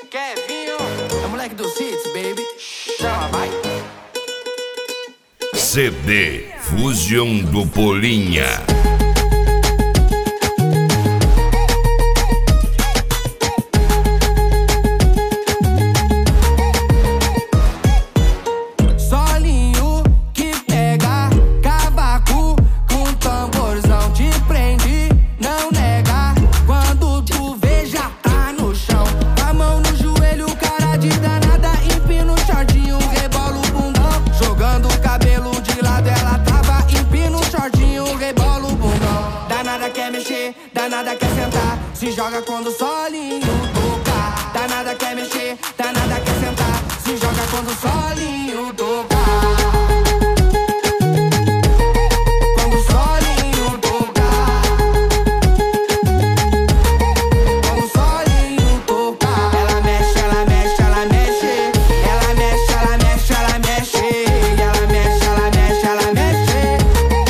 Kevinho, é moleque do Cits, baby. Chama, vai. CD Fusion do Polinha. Solinho que pega, cavaco com tamborzão te prende, não nega. Quando tu vê já tá no chão, a mão no joelho, cara de danada, empina o shortinho, rebola o bundão, jogando o cabelo de lado, ela tava empina o shortinho, rebola o bundão. Danada quer mexer, danada quer sentar, se joga quando o solinho tocar. Danada quer mexer, danada quer sentar, se joga quando o solinho tocar. Quando o solinho tocar. Quando o solinho tocar. Ela mexe, ela mexe, ela mexe. Ela mexe, ela mexe, ela mexe. Ela mexe, ela mexe, ela mexe.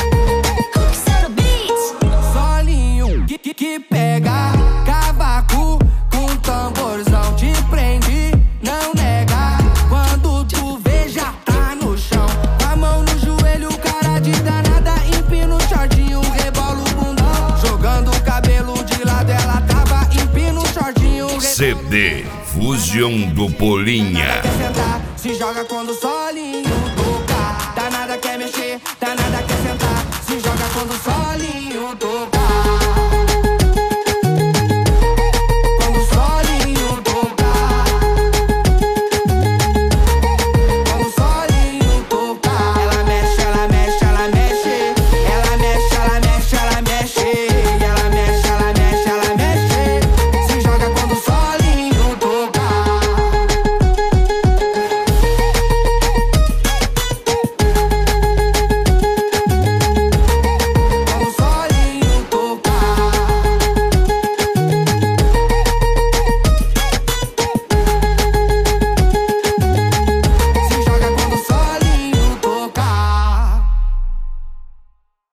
Solinho que pega, cavaco com tamborzão te prende, não nega. Quando tu vê já tá no chão, a mão no joelho, cara de danada, empina o shortinho, rebola o bundão, jogando o cabelo de lado, ela tava empina o shortinho. CD Fusion do Polinha. Quer sentar, se joga quando o solinho tocar. Danada quer mexer, danada quer sentar, se joga quando o solinho